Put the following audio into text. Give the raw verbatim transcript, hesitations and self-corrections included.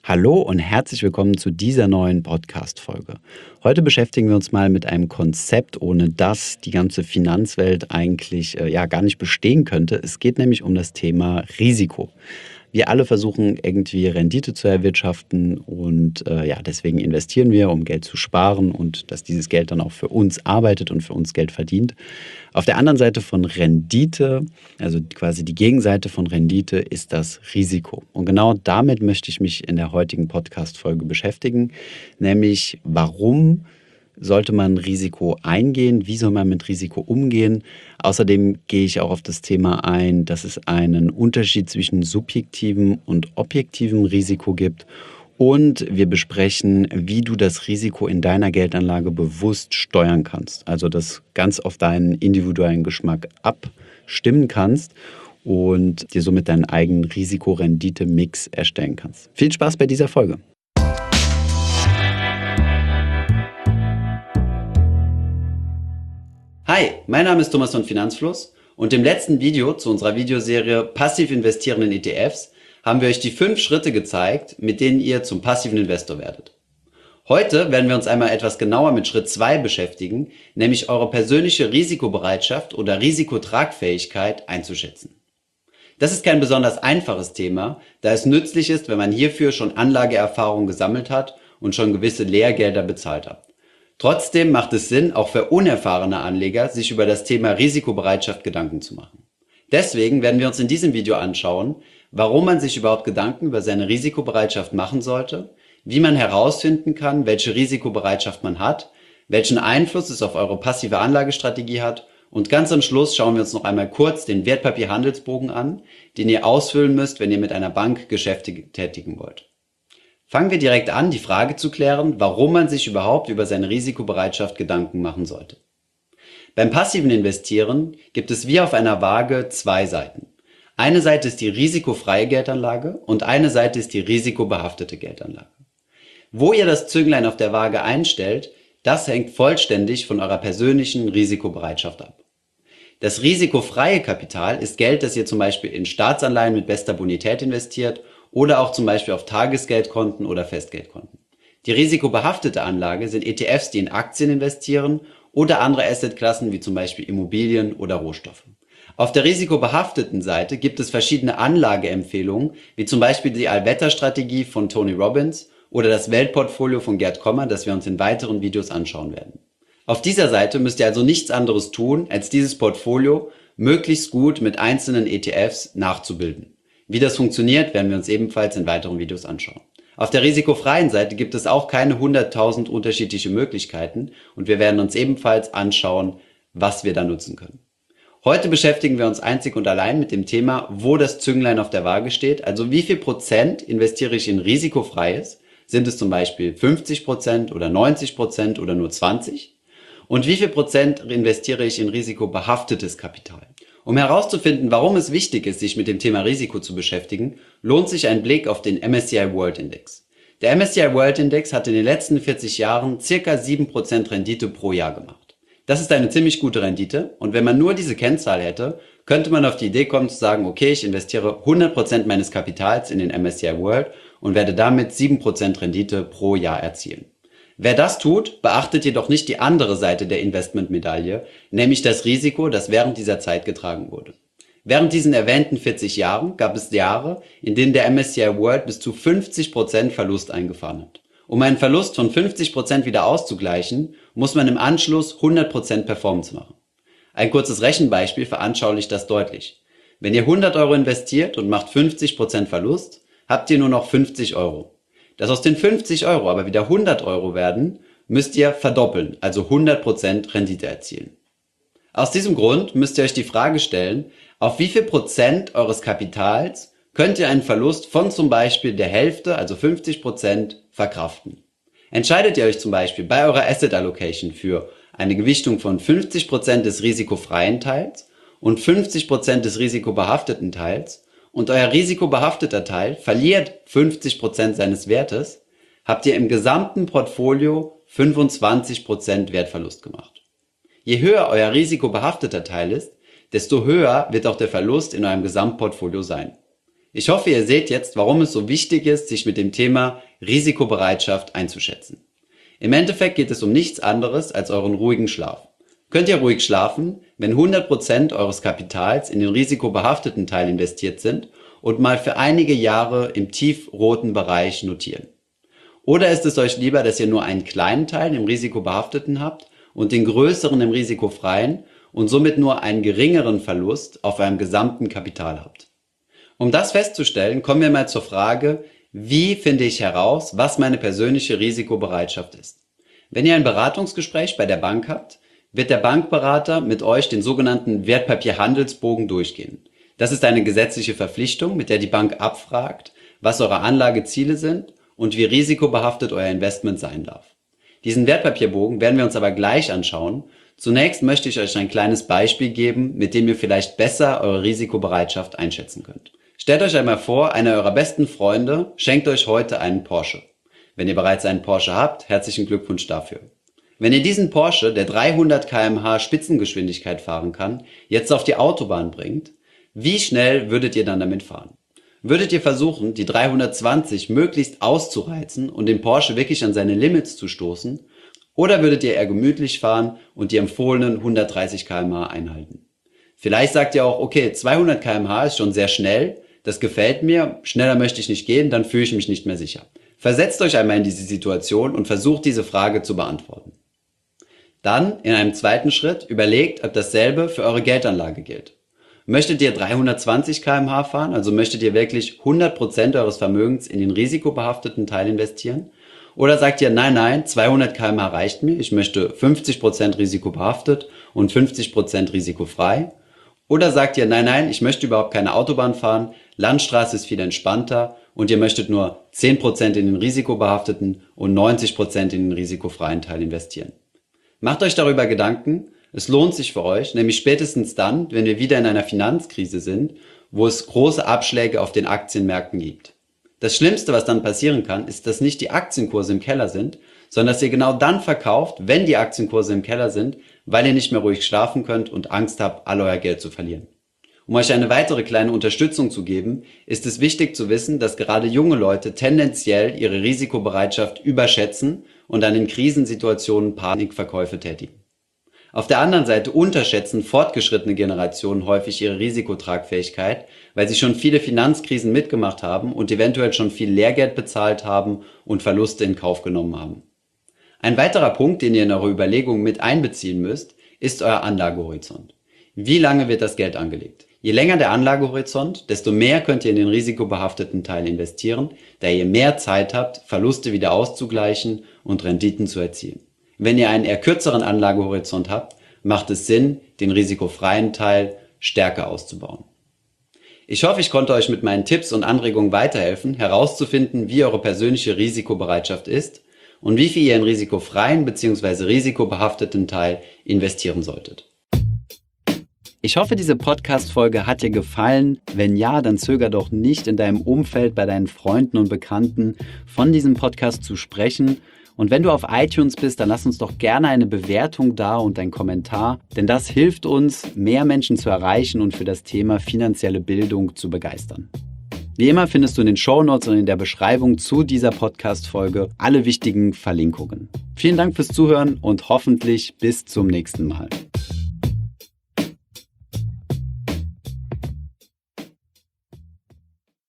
Hallo und herzlich willkommen zu dieser neuen Podcast-Folge. Heute beschäftigen wir uns mal mit einem Konzept, ohne das die ganze Finanzwelt eigentlich äh, ja gar nicht bestehen könnte. Es geht nämlich um das Thema Risiko. Wir alle versuchen irgendwie Rendite zu erwirtschaften und äh, ja, deswegen investieren wir, um Geld zu sparen und dass dieses Geld dann auch für uns arbeitet und für uns Geld verdient. Auf der anderen Seite von Rendite, also quasi die Gegenseite von Rendite, ist das Risiko. Und genau damit möchte ich mich in der heutigen Podcast-Folge beschäftigen, nämlich warum sollte man Risiko eingehen? Wie soll man mit Risiko umgehen? Außerdem gehe ich auch auf das Thema ein, dass es einen Unterschied zwischen subjektivem und objektivem Risiko gibt. Und wir besprechen, wie du das Risiko in deiner Geldanlage bewusst steuern kannst. Also das ganz auf deinen individuellen Geschmack abstimmen kannst und dir somit deinen eigenen Risiko-Rendite-Mix erstellen kannst. Viel Spaß bei dieser Folge. Hi, mein Name ist Thomas von Finanzfluss und im letzten Video zu unserer Videoserie Passiv investieren in E T Fs haben wir euch die fünf Schritte gezeigt, mit denen ihr zum passiven Investor werdet. Heute werden wir uns einmal etwas genauer mit Schritt zwei beschäftigen, nämlich eure persönliche Risikobereitschaft oder Risikotragfähigkeit einzuschätzen. Das ist kein besonders einfaches Thema, da es nützlich ist, wenn man hierfür schon Anlageerfahrung gesammelt hat und schon gewisse Lehrgelder bezahlt hat. Trotzdem macht es Sinn, auch für unerfahrene Anleger, sich über das Thema Risikobereitschaft Gedanken zu machen. Deswegen werden wir uns in diesem Video anschauen, warum man sich überhaupt Gedanken über seine Risikobereitschaft machen sollte, wie man herausfinden kann, welche Risikobereitschaft man hat, welchen Einfluss es auf eure passive Anlagestrategie hat und ganz am Schluss schauen wir uns noch einmal kurz den Wertpapierhandelsbogen an, den ihr ausfüllen müsst, wenn ihr mit einer Bank Geschäfte tätigen wollt. Fangen wir direkt an, die Frage zu klären, warum man sich überhaupt über seine Risikobereitschaft Gedanken machen sollte. Beim passiven Investieren gibt es wie auf einer Waage zwei Seiten. Eine Seite ist die risikofreie Geldanlage und eine Seite ist die risikobehaftete Geldanlage. Wo ihr das Zünglein auf der Waage einstellt, das hängt vollständig von eurer persönlichen Risikobereitschaft ab. Das risikofreie Kapital ist Geld, das ihr zum Beispiel in Staatsanleihen mit bester Bonität investiert oder auch zum Beispiel auf Tagesgeldkonten oder Festgeldkonten. Die risikobehaftete Anlage sind E T Fs, die in Aktien investieren oder andere Assetklassen wie zum Beispiel Immobilien oder Rohstoffe. Auf der risikobehafteten Seite gibt es verschiedene Anlageempfehlungen, wie zum Beispiel die Allwetterstrategie von Tony Robbins oder das Weltportfolio von Gerd Kommer, das wir uns in weiteren Videos anschauen werden. Auf dieser Seite müsst ihr also nichts anderes tun, als dieses Portfolio möglichst gut mit einzelnen E T Fs nachzubilden. Wie das funktioniert, werden wir uns ebenfalls in weiteren Videos anschauen. Auf der risikofreien Seite gibt es auch keine hunderttausend unterschiedliche Möglichkeiten und wir werden uns ebenfalls anschauen, was wir da nutzen können. Heute beschäftigen wir uns einzig und allein mit dem Thema, wo das Zünglein auf der Waage steht, also wie viel Prozent investiere ich in risikofreies, sind es zum Beispiel fünfzig Prozent oder neunzig Prozent oder nur zwanzig und wie viel Prozent investiere ich in risikobehaftetes Kapital. Um herauszufinden, warum es wichtig ist, sich mit dem Thema Risiko zu beschäftigen, lohnt sich ein Blick auf den M S C I World Index. Der M S C I World Index hat in den letzten vierzig Jahren circa sieben Prozent Rendite pro Jahr gemacht. Das ist eine ziemlich gute Rendite und wenn man nur diese Kennzahl hätte, könnte man auf die Idee kommen zu sagen, okay, ich investiere hundert Prozent meines Kapitals in den M S C I World und werde damit sieben Prozent Rendite pro Jahr erzielen. Wer das tut, beachtet jedoch nicht die andere Seite der Investmentmedaille, nämlich das Risiko, das während dieser Zeit getragen wurde. Während diesen erwähnten vierzig Jahren gab es Jahre, in denen der M S C I World bis zu fünfzig Prozent Verlust eingefahren hat. Um einen Verlust von fünfzig Prozent wieder auszugleichen, muss man im Anschluss hundert Prozent Performance machen. Ein kurzes Rechenbeispiel veranschaulicht das deutlich. Wenn ihr hundert Euro investiert und macht fünfzig Prozent Verlust, habt ihr nur noch fünfzig Euro. Dass aus den fünfzig Euro aber wieder hundert Euro werden, müsst ihr verdoppeln, also hundert Prozent Rendite erzielen. Aus diesem Grund müsst ihr euch die Frage stellen, auf wie viel Prozent eures Kapitals könnt ihr einen Verlust von zum Beispiel der Hälfte, also fünfzig Prozent, verkraften. Entscheidet ihr euch zum Beispiel bei eurer Asset Allocation für eine Gewichtung von fünfzig Prozent des risikofreien Teils und fünfzig Prozent des risikobehafteten Teils, und euer risikobehafteter Teil verliert fünfzig Prozent seines Wertes, habt ihr im gesamten Portfolio fünfundzwanzig Prozent Wertverlust gemacht. Je höher euer risikobehafteter Teil ist, desto höher wird auch der Verlust in eurem Gesamtportfolio sein. Ich hoffe, ihr seht jetzt, warum es so wichtig ist, sich mit dem Thema Risikobereitschaft einzuschätzen. Im Endeffekt geht es um nichts anderes als euren ruhigen Schlaf. Könnt ihr ruhig schlafen, wenn hundert Prozent eures Kapitals in den risikobehafteten Teil investiert sind und mal für einige Jahre im tiefroten Bereich notieren? Oder ist es euch lieber, dass ihr nur einen kleinen Teil im risikobehafteten habt und den größeren im risikofreien und somit nur einen geringeren Verlust auf eurem gesamten Kapital habt? Um das festzustellen, kommen wir mal zur Frage, wie finde ich heraus, was meine persönliche Risikobereitschaft ist? Wenn ihr ein Beratungsgespräch bei der Bank habt, wird der Bankberater mit euch den sogenannten Wertpapierhandelsbogen durchgehen. Das ist eine gesetzliche Verpflichtung, mit der die Bank abfragt, was eure Anlageziele sind und wie risikobehaftet euer Investment sein darf. Diesen Wertpapierbogen werden wir uns aber gleich anschauen. Zunächst möchte ich euch ein kleines Beispiel geben, mit dem ihr vielleicht besser eure Risikobereitschaft einschätzen könnt. Stellt euch einmal vor, einer eurer besten Freunde schenkt euch heute einen Porsche. Wenn ihr bereits einen Porsche habt, herzlichen Glückwunsch dafür. Wenn ihr diesen Porsche, der dreihundert Kilometer pro Stunde Spitzengeschwindigkeit fahren kann, jetzt auf die Autobahn bringt, wie schnell würdet ihr dann damit fahren? Würdet ihr versuchen, die dreihundertzwanzig möglichst auszureizen und den Porsche wirklich an seine Limits zu stoßen? Oder würdet ihr eher gemütlich fahren und die empfohlenen hundertdreißig Kilometer pro Stunde einhalten? Vielleicht sagt ihr auch, okay, zweihundert Kilometer pro Stunde ist schon sehr schnell, das gefällt mir, schneller möchte ich nicht gehen, dann fühle ich mich nicht mehr sicher. Versetzt euch einmal in diese Situation und versucht diese Frage zu beantworten. Dann, in einem zweiten Schritt, überlegt, ob dasselbe für eure Geldanlage gilt. Möchtet ihr dreihundertzwanzig Kilometer pro Stunde fahren, also möchtet ihr wirklich hundert Prozent eures Vermögens in den risikobehafteten Teil investieren? Oder sagt ihr, nein, nein, zweihundert Kilometer pro Stunde reicht mir, ich möchte fünfzig Prozent risikobehaftet und fünfzig Prozent risikofrei? Oder sagt ihr, nein, nein, ich möchte überhaupt keine Autobahn fahren, Landstraße ist viel entspannter und ihr möchtet nur zehn Prozent in den risikobehafteten und neunzig Prozent in den risikofreien Teil investieren? Macht euch darüber Gedanken. Es lohnt sich für euch, nämlich spätestens dann, wenn wir wieder in einer Finanzkrise sind, wo es große Abschläge auf den Aktienmärkten gibt. Das Schlimmste, was dann passieren kann, ist, dass nicht die Aktienkurse im Keller sind, sondern dass ihr genau dann verkauft, wenn die Aktienkurse im Keller sind, weil ihr nicht mehr ruhig schlafen könnt und Angst habt, all euer Geld zu verlieren. Um euch eine weitere kleine Unterstützung zu geben, ist es wichtig zu wissen, dass gerade junge Leute tendenziell ihre Risikobereitschaft überschätzen und dann in Krisensituationen Panikverkäufe tätigen. Auf der anderen Seite unterschätzen fortgeschrittene Generationen häufig ihre Risikotragfähigkeit, weil sie schon viele Finanzkrisen mitgemacht haben und eventuell schon viel Lehrgeld bezahlt haben und Verluste in Kauf genommen haben. Ein weiterer Punkt, den ihr in eure Überlegungen mit einbeziehen müsst, ist euer Anlagehorizont. Wie lange wird das Geld angelegt? Je länger der Anlagehorizont, desto mehr könnt ihr in den risikobehafteten Teil investieren, da ihr mehr Zeit habt, Verluste wieder auszugleichen und Renditen zu erzielen. Wenn ihr einen eher kürzeren Anlagehorizont habt, macht es Sinn, den risikofreien Teil stärker auszubauen. Ich hoffe, ich konnte euch mit meinen Tipps und Anregungen weiterhelfen, herauszufinden, wie eure persönliche Risikobereitschaft ist und wie viel ihr in risikofreien bzw. risikobehafteten Teil investieren solltet. Ich hoffe, diese Podcast-Folge hat dir gefallen. Wenn ja, dann zöger doch nicht, in deinem Umfeld, bei deinen Freunden und Bekannten von diesem Podcast zu sprechen. Und wenn du auf iTunes bist, dann lass uns doch gerne eine Bewertung da und einen Kommentar, denn das hilft uns, mehr Menschen zu erreichen und für das Thema finanzielle Bildung zu begeistern. Wie immer findest du in den Shownotes und in der Beschreibung zu dieser Podcast-Folge alle wichtigen Verlinkungen. Vielen Dank fürs Zuhören und hoffentlich bis zum nächsten Mal.